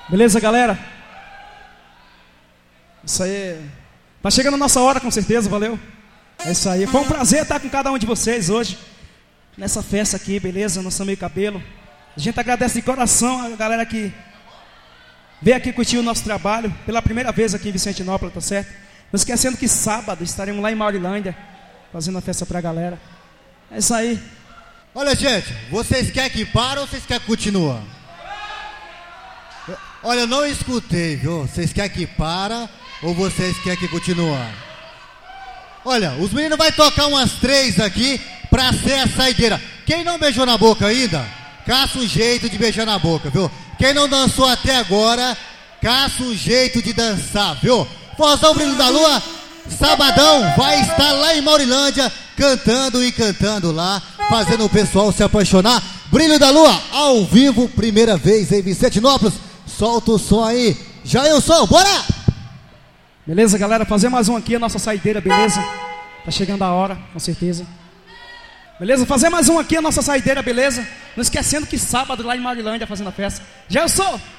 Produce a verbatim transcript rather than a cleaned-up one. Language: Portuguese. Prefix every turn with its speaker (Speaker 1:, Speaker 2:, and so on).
Speaker 1: Beleza, galera? Isso aí. Tá chegando a nossa hora, com certeza, valeu? É isso aí. Foi um prazer estar com cada um de vocês hoje, nessa festa aqui, beleza? No São Meio Cabelo. A gente agradece de coração a galera que veio aqui curtir o nosso trabalho pela primeira vez aqui em Vicentinópolis, tá certo? Não esquecendo que sábado estaremos lá em Maurilândia, fazendo a festa pra galera. É isso aí.
Speaker 2: Olha, gente, vocês querem que para ou vocês querem que continua? Olha, eu não escutei, viu? Vocês querem que para ou vocês querem que continua? Olha, os meninos vão tocar umas três aqui pra ser a saideira. Quem não beijou na boca ainda, caça um jeito de beijar na boca, viu? Quem não dançou até agora, caça um jeito de dançar, viu? Forrozão Brilho da Lua, sabadão, vai estar lá em Maurilândia, cantando e cantando lá, fazendo o pessoal se apaixonar. Brilho da Lua, ao vivo, primeira vez em Vicentinópolis. Solta o som aí, Jailson, bora!
Speaker 1: Beleza, galera? Fazer mais um aqui, a nossa saideira, beleza? Tá chegando a hora, com certeza. Beleza? Fazer mais um aqui, a nossa saideira, beleza? Não esquecendo que sábado lá em Maurilândia fazendo a festa. Jailson!